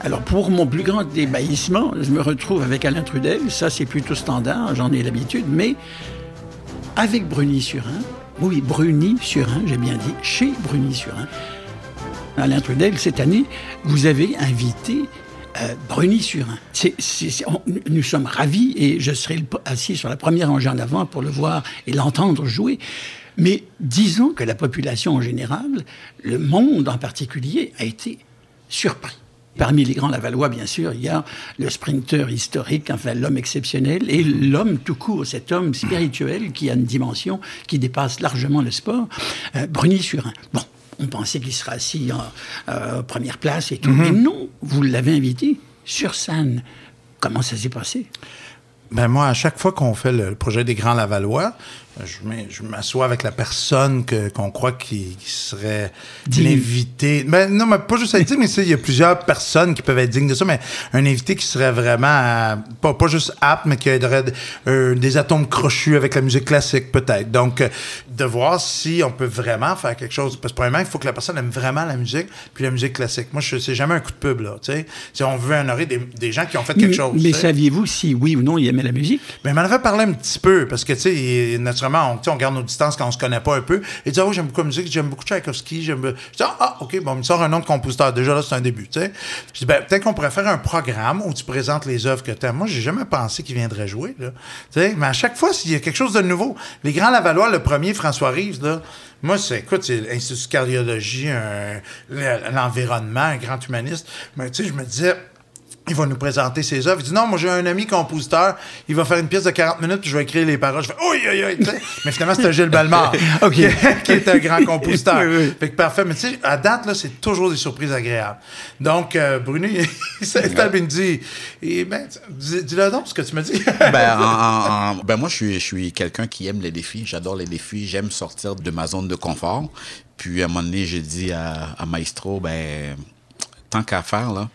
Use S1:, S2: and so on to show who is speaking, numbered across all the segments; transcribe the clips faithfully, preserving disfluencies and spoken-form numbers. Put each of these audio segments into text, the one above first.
S1: Alors, pour mon plus grand ébahissement, je me retrouve avec Alain Trudel. Ça, c'est plutôt standard, j'en ai l'habitude. Mais avec Bruni-Surin, oui, Bruni-Surin, j'ai bien dit, chez Bruni-Surin. Alain Trudel, cette année, vous avez invité euh, Bruni-Surin. C'est, c'est, c'est, on, nous sommes ravis et je serai assis sur la première rangée en avant pour le voir et l'entendre jouer. Mais disons que la population en général, le monde en particulier, a été surpris. Parmi les grands Lavallois, bien sûr, il y a le sprinter historique, enfin l'homme exceptionnel, et l'homme tout court, cet homme spirituel qui a une dimension qui dépasse largement le sport, euh, Bruni-Surin. Bon, on pensait qu'il serait assis en euh, première place et tout, mm-hmm. mais non, vous l'avez invité sur scène. Comment ça s'est passé?
S2: Ben moi, à chaque fois qu'on fait le projet des Grands Lavallois, je, je m'assois avec la personne que, qu'on croit qui, qui serait l'invité. Ben, non, mais pas juste à dire, mais il y a plusieurs personnes qui peuvent être dignes de ça, mais un invité qui serait vraiment euh, pas, pas juste apte, mais qui aurait euh, des atomes crochus avec la musique classique, peut-être. Donc, euh, de voir si on peut vraiment faire quelque chose. Parce que, premièrement, il faut que la personne aime vraiment la musique, puis la musique classique. Moi, je, c'est jamais un coup de pub, là. Tu sais, si on veut honorer des, des gens qui ont fait quelque
S1: mais,
S2: chose.
S1: Mais t'sais. Saviez-vous si oui ou non il aimait la musique?
S2: Ben, il m'en avait parlé un petit peu, parce que, tu sais, naturellement, On, on garde nos distances quand on se connaît pas un peu. Il dit, ah oui, j'aime beaucoup la musique, j'aime beaucoup Tchaïkovski. J'aime... Je dis, ah, ah, OK, bon, il me sort un nom de compositeur. Déjà, là, c'est un début, tu sais. Je dis, ben, peut-être qu'on pourrait faire un programme où tu présentes les œuvres que tu aimes. Moi, j'ai jamais pensé qu'il viendrait jouer, là. Tu sais, mais à chaque fois, s'il y a quelque chose de nouveau. Les Grands Lavallois, le premier, François Reeves, là, moi, c'est, écoute, c'est l'Institut de cardiologie, un, l'environnement, un grand humaniste. Mais, tu sais, je me disais, il va nous présenter ses œuvres. Il dit, non, moi, j'ai un ami compositeur. Il va faire une pièce de quarante minutes, puis je vais écrire les paroles. Je fais, oui, oui, oui, tu sais. Mais finalement, c'était Gilles Bellemare, okay. qui, qui est un grand compositeur. Oui, oui. Fait que parfait. Mais tu sais, à date, là, c'est toujours des surprises agréables. Donc, euh, Bruno, il s'installe et me dit, et ben, dis, dis-le donc, ce que tu me dis.
S3: ben, en, en, ben, moi, je suis, je suis quelqu'un qui aime les défis. J'adore les défis. J'aime sortir de ma zone de confort. Puis, à un moment donné, j'ai dit à, à Maestro, ben, tant qu'à faire, là,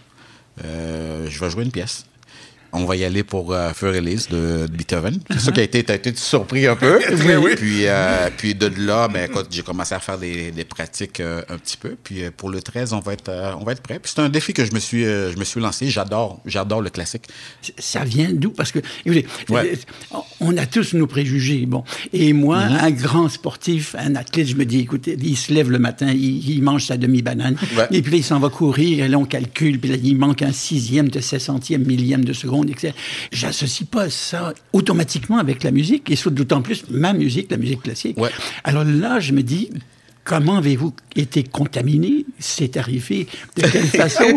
S3: Euh, je vais jouer une pièce. On va y aller pour euh, Für Elise de, de Beethoven. C'est uh-huh. ça qui a été, t'as été surpris un peu.
S2: oui, oui.
S3: Puis, euh, puis de là, ben, écoute, j'ai commencé à faire des, des pratiques euh, un petit peu. Puis euh, pour le treize, on va être, euh, on va être prêt. Puis c'est un défi que je me suis, euh, je me suis lancé. J'adore, j'adore le classique.
S1: Ça vient d'où? Parce que, écoutez, ouais. on a tous nos préjugés. Bon. Et moi, mm-hmm. un grand sportif, un athlète, je me dis, écoutez, il se lève le matin, il, il mange sa demi-banane. Ouais. Et puis là, il s'en va courir. Et là, on calcule. Puis là, il manque un sixième de seize centième, millième de seconde. J'associe pas ça automatiquement avec la musique, et d'autant plus ma musique, la musique classique. Ouais. Alors là, je me dis, comment avez-vous été contaminé? C'est arrivé de quelle façon?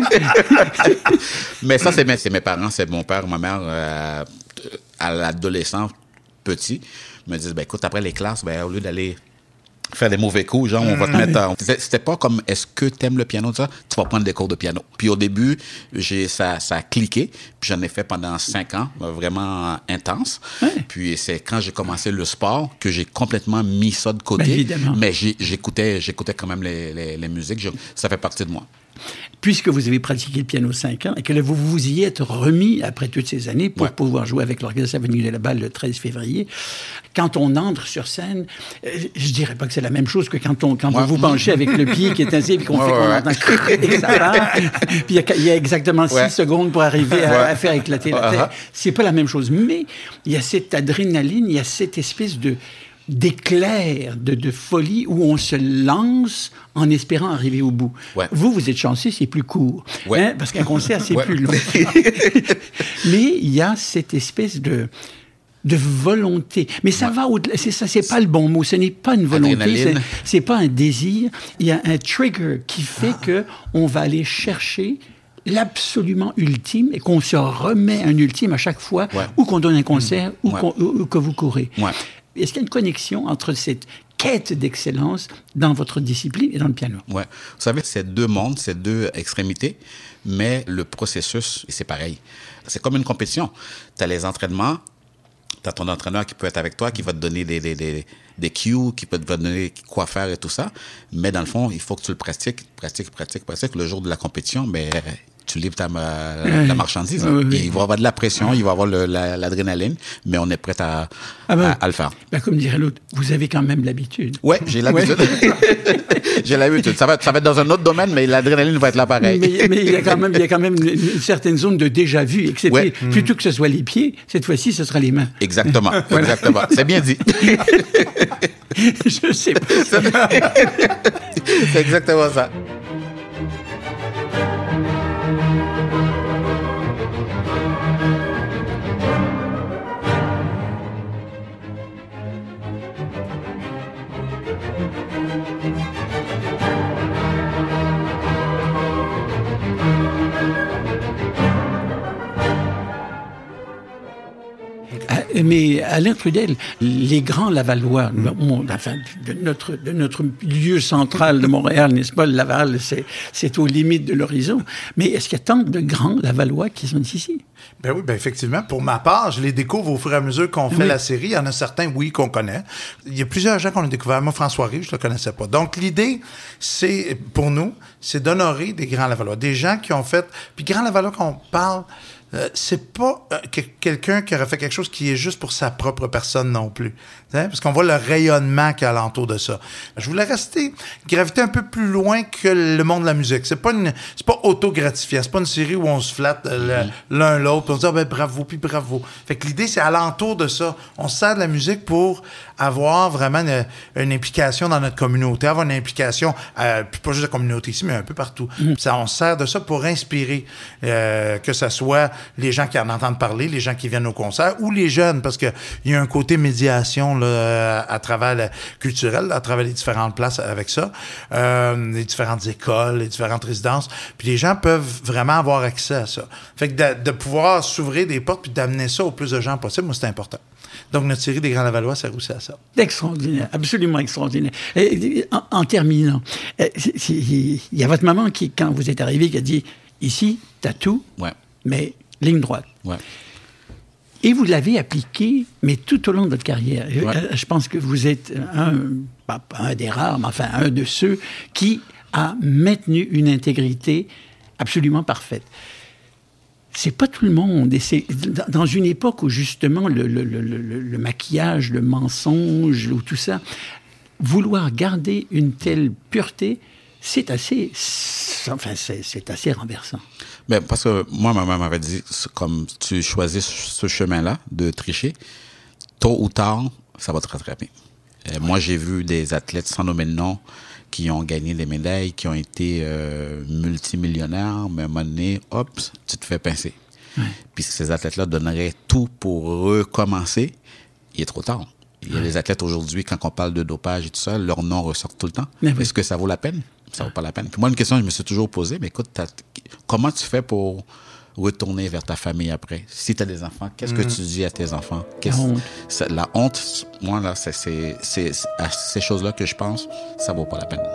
S3: Mais ça, c'est mes, c'est mes parents, c'est mon père, ma mère, euh, à l'adolescent, petit, me disent, ben écoute, après les classes, ben, au lieu d'aller faire des mauvais coups, genre, on va te mettre en... C'était pas comme, est-ce que t'aimes le piano, ça? Tu vas prendre des cours de piano. Puis au début, j'ai, ça, ça a cliqué, puis j'en ai fait pendant cinq ans, vraiment intense. Ouais. Puis c'est quand j'ai commencé le sport que j'ai complètement mis ça de côté. Ben, évidemment. Mais j'ai, j'écoutais, j'écoutais quand même les, les, les musiques, je, ça fait partie de moi.
S1: Puisque vous avez pratiqué le piano cinq ans et que là, vous vous y êtes remis après toutes ces années pour ouais. pouvoir jouer avec l'Orchestre Avenue de la Balle le treize février, quand on entre sur scène, je dirais pas que c'est la même chose que quand, on, quand ouais. vous vous penchez avec le pied qui est ainsi et qu'on ouais, fait qu'on ouais. entend et que ça part. Puis il y, y a exactement six ouais. secondes pour arriver à, ouais. à faire éclater la tête. Uh-huh. C'est pas la même chose. Mais il y a cette adrénaline, il y a cette espèce de d'éclair, de, de folie où on se lance en espérant arriver au bout. Ouais. Vous, vous êtes chanceux, c'est plus court. Ouais. Hein, parce qu'un concert, c'est ouais. plus long. Mais il y a cette espèce de, de volonté. Mais ça ouais. va au-delà. C'est ça, c'est pas le bon mot. Ce n'est pas une volonté. C'est, c'est pas un désir. Il y a un trigger qui fait ah. que on va aller chercher l'absolument ultime et qu'on se remet un ultime à chaque fois ouais. ou qu'on donne un concert mmh. ou, ouais. qu'on, ou, ou que vous courez. Ouais. Est-ce qu'il y a une connexion entre cette quête d'excellence dans votre discipline et dans le piano?
S3: Oui. Vous savez, c'est deux mondes, c'est deux extrémités, mais le processus, c'est pareil. C'est comme une compétition. Tu as les entraînements, tu as ton entraîneur qui peut être avec toi, qui va te donner des, des, des, des cues, qui peut te donner quoi faire et tout ça. Mais dans le fond, il faut que tu le pratiques, pratiques, pratiques, pratiques. Le jour de la compétition, ben, tu livres ta, euh, la marchandise. Oui, oui. Il va y avoir de la pression, il va y avoir le, la, l'adrénaline, mais on est prêt à, ah ben, à, à le faire.
S1: Ben comme dirait l'autre, vous avez quand même l'habitude.
S3: Oui, j'ai l'habitude. Ouais. J'ai l'habitude. Ça va, ça va être dans un autre domaine, mais l'adrénaline va être là pareil.
S1: Mais, mais il, y a quand même, il y a quand même une, une certaine zone de déjà-vu, excepté ouais. plutôt que ce soit les pieds, cette fois-ci, ce sera les mains.
S3: Exactement, voilà. Exactement. C'est bien dit.
S1: Je sais pas.
S3: C'est exactement ça.
S1: Mais Alain Trudel, les grands Lavallois, bon, enfin, de notre, de notre lieu central de Montréal, n'est-ce pas, le Laval, c'est, c'est aux limites de l'horizon. Mais est-ce qu'il y a tant de grands Lavallois qui sont ici?
S2: Ben oui, ben effectivement. Pour ma part, je les découvre au fur et à mesure qu'on fait oui. la série. Il y en a certains, oui, qu'on connaît. Il y a plusieurs gens qu'on a découverts. Moi, François Rive, je ne le connaissais pas. Donc, l'idée, c'est, pour nous, c'est d'honorer des grands Lavallois. Des gens qui ont fait... Puis, grands Lavallois, qu'on parle... Euh, c'est pas euh, que, quelqu'un qui aurait fait quelque chose qui est juste pour sa propre personne non plus. Hein? Parce qu'on voit le rayonnement qu'il y a alentour de ça. Je voulais rester, graviter un peu plus loin que le monde de la musique. C'est pas une, c'est pas auto-gratifiant. C'est pas une série où on se flatte euh, mm-hmm. l'un l'autre, puis on se dit, ah, ben, bravo, puis bravo. Fait que l'idée, c'est alentour de ça. On se sert de la musique pour avoir vraiment une, une implication dans notre communauté, avoir une implication, euh, puis pas juste la communauté ici, mais un peu partout. Mm-hmm. Ça, on se sert de ça pour inspirer, euh, que ça soit les gens qui en entendent parler, les gens qui viennent au concert, ou les jeunes, parce qu'il y a un côté médiation là, à travers le culturel, à travers les différentes places avec ça, euh, les différentes écoles, les différentes résidences, puis les gens peuvent vraiment avoir accès à ça. Fait que de, de pouvoir s'ouvrir des portes puis d'amener ça au plus de gens possible, moi, c'est important. Donc, notre série des Grands Lavallois sert aussi à ça.
S1: Extraordinaire, absolument extraordinaire. Et, en, en terminant, il y a votre maman qui, quand vous êtes arrivé, qui a dit, ici, t'as tout,
S3: ouais.
S1: mais ligne droite.
S3: Ouais.
S1: Et vous l'avez appliqué, mais tout au long de votre carrière.
S3: Ouais.
S1: Je, je pense que vous êtes un, pas un des rares, mais enfin un de ceux qui a maintenu une intégrité absolument parfaite. C'est pas tout le monde. Et c'est dans une époque où justement le, le, le, le, le maquillage, le mensonge, ou tout ça, vouloir garder une telle pureté, c'est assez, enfin, c'est, c'est assez renversant.
S3: Ben, parce que moi, ma mère m'avait dit, comme tu choisis ce chemin-là de tricher, tôt ou tard, ça va te rattraper. Euh, moi, j'ai vu des athlètes, sans nommer de nom, qui ont gagné des médailles, qui ont été euh, multimillionnaires, mais à un moment donné, hop, tu te fais pincer. Ouais. Puis ces athlètes-là donneraient tout pour recommencer, il est trop tard. Il y a ouais. des athlètes aujourd'hui, quand on parle de dopage et tout ça, leur nom ressort tout le temps. Oui. Est-ce que ça vaut la peine? Ça vaut pas la peine. Puis moi, une question que je me suis toujours posée, mais écoute, comment tu fais pour retourner vers ta famille après? Si tu as des enfants, qu'est-ce mmh. que tu dis à tes enfants?
S1: La honte.
S3: C'est, la honte, moi, là, c'est, c'est, c'est, c'est à ces choses-là que je pense, ça vaut pas la peine.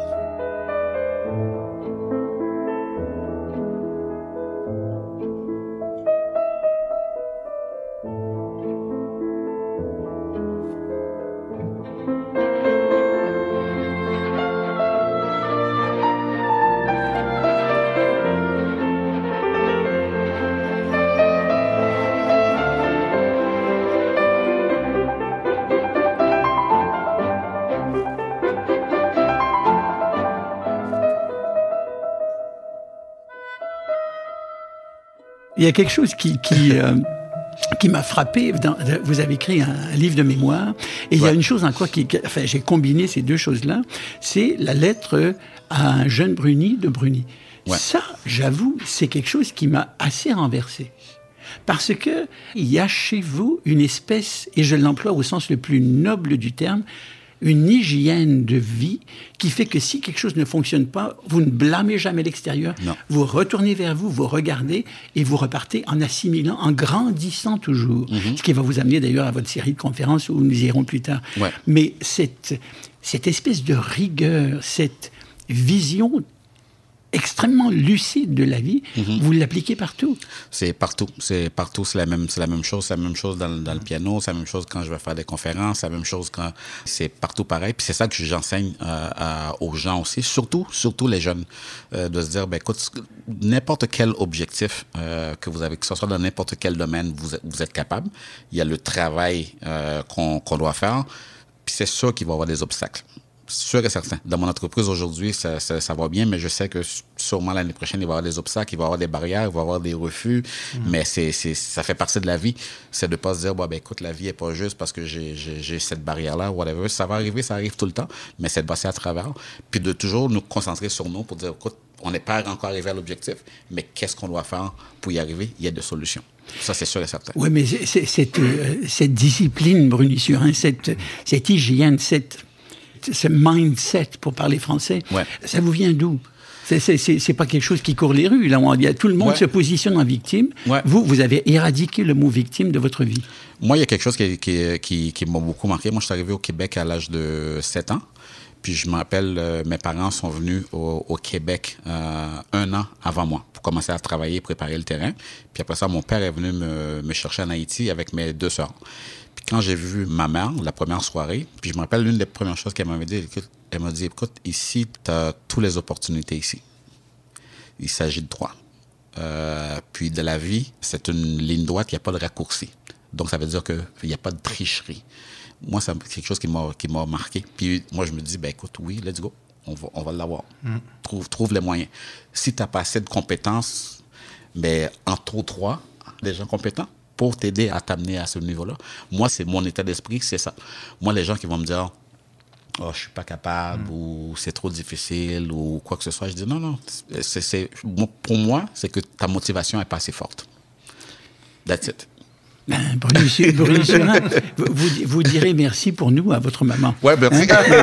S1: Il y a quelque chose qui, qui, euh, qui m'a frappé. Dans, vous avez écrit un, un livre de mémoire, et il ouais. y a une chose en quoi qui, enfin, j'ai combiné ces deux choses-là, c'est la lettre à un jeune Bruni de Bruni. Ouais. Ça, j'avoue, c'est quelque chose qui m'a assez renversé. Parce que il y a chez vous une espèce, et je l'emploie au sens le plus noble du terme, une hygiène de vie qui fait que si quelque chose ne fonctionne pas, vous ne blâmez jamais l'extérieur. Non. Vous retournez vers vous, vous regardez et vous repartez en assimilant, en grandissant toujours. Mm-hmm. Ce qui va vous amener d'ailleurs à votre série de conférences où nous irons plus tard. Ouais. Mais cette, cette espèce de rigueur, cette vision extraordinaire, extrêmement lucide de la vie, mm-hmm. vous l'appliquez partout.
S3: C'est partout. C'est partout. C'est la même, c'est la même chose. C'est la même chose dans, dans le piano. C'est la même chose quand je vais faire des conférences. C'est la même chose quand c'est partout pareil. Puis c'est ça que j'enseigne euh, à, aux gens aussi, surtout, surtout les jeunes, euh, de se dire, ben écoute, n'importe quel objectif euh, que vous avez, que ce soit dans n'importe quel domaine, vous, vous êtes capable. Il y a le travail euh, qu'on, qu'on doit faire. Puis c'est sûr qu'il va y avoir des obstacles. Sûr et certain. Dans mon entreprise aujourd'hui, ça, ça, ça va bien, mais je sais que sûrement l'année prochaine, il va y avoir des obstacles, il va y avoir des barrières, il va y avoir des refus. Mmh. Mais c'est, c'est, ça fait partie de la vie. C'est de ne pas se dire, bah, ben, écoute, la vie n'est pas juste parce que j'ai, j'ai, j'ai cette barrière-là, whatever. Ça va arriver, ça arrive tout le temps, mais c'est de passer à travers. Puis de toujours nous concentrer sur nous pour dire, écoute, on n'est pas encore arrivé à l'objectif, mais qu'est-ce qu'on doit faire pour y arriver? Il y a des solutions. Ça, c'est sûr et certain.
S1: Oui, mais c'est, c'est, cette, euh, cette discipline, Bruni Surin, cette, cette hygiène, cette... ce mindset, pour parler français, ouais. ça vous vient d'où? C'est, c'est, c'est, c'est pas quelque chose qui court les rues. Là, on, tout le monde ouais. se positionne en victime. Ouais. Vous, vous avez éradiqué le mot victime de votre vie.
S3: Moi, il y a quelque chose qui, qui, qui, qui m'a beaucoup marqué. Moi, je suis arrivé au Québec à l'âge de sept ans. Puis je me rappelle, euh, mes parents sont venus au, au Québec euh, un an avant moi pour commencer à travailler, préparer le terrain. Puis après ça, mon père est venu me, me chercher en Haïti avec mes deux sœurs. Quand j'ai vu ma mère, la première soirée, puis je me rappelle l'une des premières choses qu'elle m'avait dit, écoute, elle m'a dit, écoute, ici, tu as toutes les opportunités ici. Il s'agit de toi. Euh, puis de la vie, c'est une ligne droite, il n'y a pas de raccourci. Donc, ça veut dire qu'il n'y a pas de tricherie. Moi, c'est quelque chose qui m'a, qui m'a marqué. Puis moi, je me dis, ben écoute, oui, let's go, on va, on va l'avoir. Mm. Trouve, trouve les moyens. Si tu n'as pas assez de compétences, ben, entoure-toi des gens compétents pour t'aider à t'amener à ce niveau-là. Moi, c'est mon état d'esprit, c'est ça. Moi, les gens qui vont me dire « Oh, je suis pas capable mm. » ou « C'est trop difficile » ou quoi que ce soit, je dis « Non, non, c'est, c'est, pour moi, c'est que ta motivation n'est pas assez forte. » That's it.
S1: Ben, Bruni, Bruni Surin, vous, vous direz merci pour nous à votre maman.
S3: Oui, merci.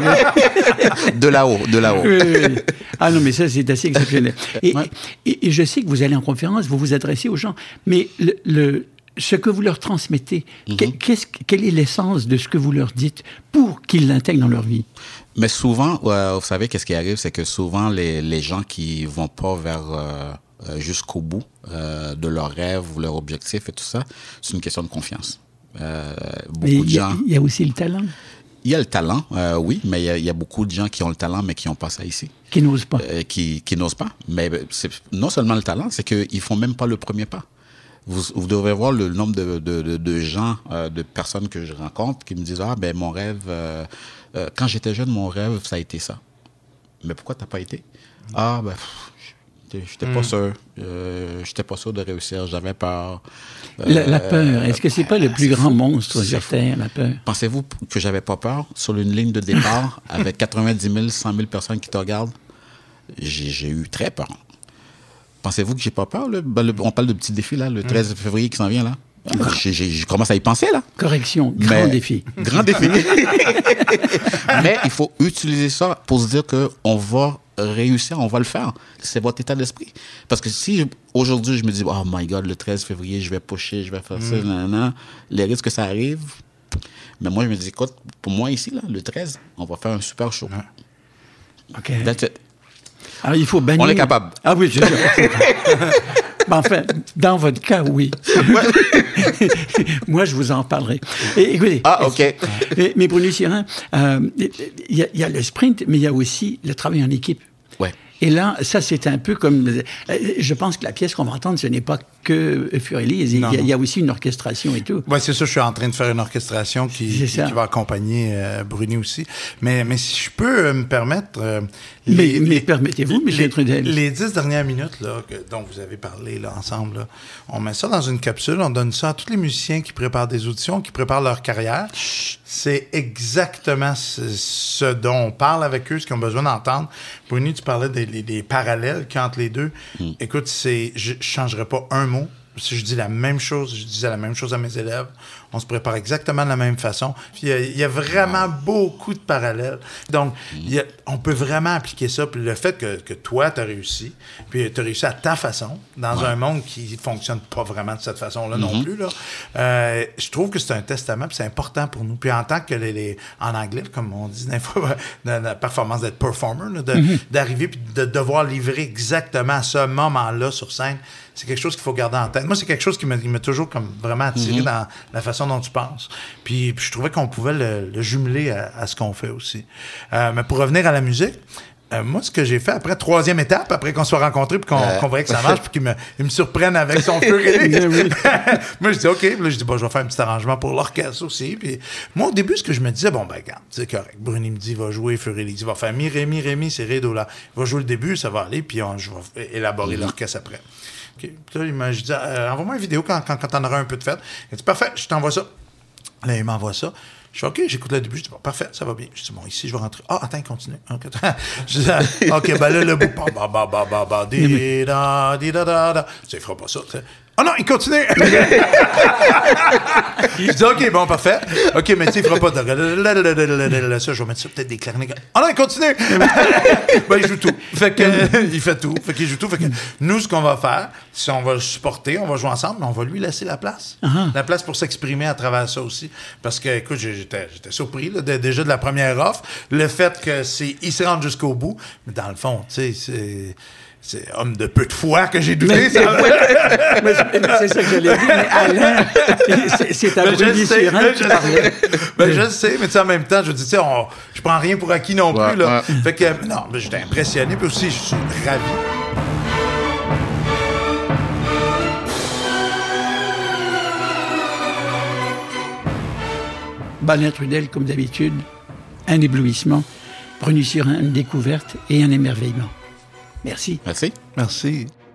S3: Hein? De là-haut, de là-haut.
S1: Oui, oui. Ah non, mais ça, c'est assez exceptionnel. Et, ouais. et, et je sais que vous allez en conférence, vous vous adressez aux gens, mais le... le ce que vous leur transmettez, mm-hmm. qu'est-ce, quelle est l'essence de ce que vous leur dites pour qu'ils l'intègrent dans leur vie?
S3: Mais souvent, euh, vous savez, qu'est-ce qui arrive, c'est que souvent, les, les gens qui vont pas vers euh, jusqu'au bout euh, de leurs rêves ou leurs objectifs et tout ça, c'est une question de confiance. Euh, beaucoup
S1: mais
S3: de gens...
S1: Il y a aussi le talent.
S3: Il y a le talent, euh, oui, mais il y, a, il y a beaucoup de gens qui ont le talent, mais qui n'ont pas ça ici.
S1: Qui n'osent pas.
S3: Euh, qui, qui n'osent pas. Mais c'est non seulement le talent, c'est qu'ils font même pas le premier pas. Vous, vous devrez voir le nombre de, de, de, de gens, euh, de personnes que je rencontre qui me disent « Ah, ben mon rêve, euh, euh, quand j'étais jeune, mon rêve, ça a été ça. » Mais pourquoi t'as pas été? Mmh. Ah, ben, pff, j'étais mmh. pas sûr. Euh, j'étais pas sûr de réussir, j'avais peur.
S1: Euh, la, la peur, est-ce que c'est pas le plus grand monstre sur Terre, la peur?
S3: Pensez-vous que j'avais pas peur sur une ligne de départ avec quatre-vingt-dix mille, cent mille personnes qui te regardent? J'ai, j'ai eu très peur. Pensez-vous que j'ai pas peur? Là? Ben, le, on parle de petit défi, là, le treize février qui s'en vient, là. J'ai, j'ai, je commence à y penser, là.
S1: Correction, grand
S3: Mais,
S1: défi.
S3: Grand défi. Mais il faut utiliser ça pour se dire qu'on va réussir, on va le faire. C'est votre état d'esprit. Parce que si je, aujourd'hui, je me dis, oh my God, le treize février, je vais pusher, je vais faire ça, mm. nanana, les risques que ça arrive. Mais moi, je me dis, écoute, pour moi, ici, là, le treize, on va faire un super show.
S1: Mm. OK.
S3: That's it.
S1: Alors, il faut bannir...
S3: On est capable.
S1: Ah oui, je sais. Ben, enfin, dans votre cas, oui. Moi, je vous en parlerai. Et, écoutez,
S3: ah, OK.
S1: Mais, mais Bruni Surin, euh, il y, y a le sprint, mais il y a aussi le travail en équipe.
S3: Ouais.
S1: Et là, ça, c'est un peu comme... Je pense que la pièce qu'on va entendre, ce n'est pas que Furélise. Il, il y a aussi une orchestration et tout.
S2: Oui, c'est ça. Je suis en train de faire une orchestration qui, qui, qui va accompagner euh, Bruni aussi. Mais, mais si je peux euh, me permettre... Euh,
S1: les, mais mais permettez-vous, Michel Trudel.
S2: Les dix dernières minutes là, que, dont vous avez parlé là, ensemble, là, on met ça dans une capsule, on donne ça à tous les musiciens qui préparent des auditions, qui préparent leur carrière. C'est exactement ce, ce dont on parle avec eux, ce qu'ils ont besoin d'entendre. Bruni, tu parlais des, des, des parallèles entre les deux. Mm. Écoute, c'est, je ne changerais pas un mot. Si je dis la même chose, je disais la même chose à mes élèves. on se prépare exactement de la même façon. Puis il y a, il y a vraiment beaucoup de parallèles. Donc, il y a, on peut vraiment appliquer ça. Puis le fait que, que toi, tu as réussi, puis tu as réussi à ta façon, dans ouais. un monde qui fonctionne pas vraiment de cette façon-là mm-hmm. non plus, là, euh, je trouve que c'est un testament, puis c'est important pour nous. Puis en tant que les, les en anglais, comme on dit des fois, dans la performance d'être performer, là, de, mm-hmm. d'arriver puis de devoir livrer exactement à ce moment-là sur scène, c'est quelque chose qu'il faut garder en tête. Moi, c'est quelque chose qui m'a, qui m'a toujours comme vraiment attiré mm-hmm. dans la façon dont tu penses. Puis, puis je trouvais qu'on pouvait le, le jumeler à, à ce qu'on fait aussi. Euh, mais pour revenir à la musique, Euh, moi, ce que j'ai fait après, troisième étape, après qu'on soit rencontrés puis qu'on, euh... qu'on voyait que ça marche puis qu'il me, il me surprenne avec son feu réglé. Moi, je dis OK. Puis là, je dis, bon, je vais faire un petit arrangement pour l'orchestre aussi. Puis moi, au début, ce que je me disais, bon, ben, regarde, c'est correct. Bruni me dit, il va jouer feu réglé. Il va faire mi, ré, mi, ré, mi, c'est ré, do, là. Il va jouer le début, ça va aller, puis on, je vais élaborer mm-hmm. l'orchestre après. OK. Puis là, il m'a, je dis, euh, envoie-moi une vidéo quand, quand, quand t'en auras un peu de fête. Il dit, parfait, je t'envoie ça. Là, il m'envoie ça. Je fais OK, j'écoute le début, je dis bon, parfait, ça va bien. Je dis bon, ici, je vais rentrer. Ah, attends, continue. Je dis OK, ben là, le bout, bah, bah, bah, bah, bah, di, da, di, da, da, da. Tu ne feras pas ça. T'sais. Ah non, il continue! Je dis, OK, bon, parfait. OK, mais tu sais, il fera pas de... Ça, je vais mettre ça, peut-être des clarinets. Ah non, il continue! Ben, il joue tout. Fait que, il fait tout. Fait qu'il joue tout. Fait que nous, ce qu'on va faire, si on va le supporter, on va jouer ensemble, mais on va lui laisser la place. Uh-huh. La place pour s'exprimer à travers ça aussi. Parce que, écoute, j'étais, j'étais surpris, là, de, déjà de la première offre. Le fait que c'est, il se rende jusqu'au bout. Mais dans le fond, tu sais, c'est... C'est homme de peu de foi que j'ai douté. Mais, ça...
S1: mais, mais c'est ça que j'allais dire. Mais Alain, c'est, c'est à Bruni Surin que tu parlais.
S2: Ben, je le sais, mais en même temps, je dis, tu sais, je prends rien pour acquis non ouais, plus. Là. Ouais. Fait que, non, ben, j'étais impressionné. Puis aussi, je suis ravi.
S1: Alain Trudel, comme d'habitude, un éblouissement. Bruni Surin, une découverte et un émerveillement. Merci.
S3: Merci.
S2: Merci.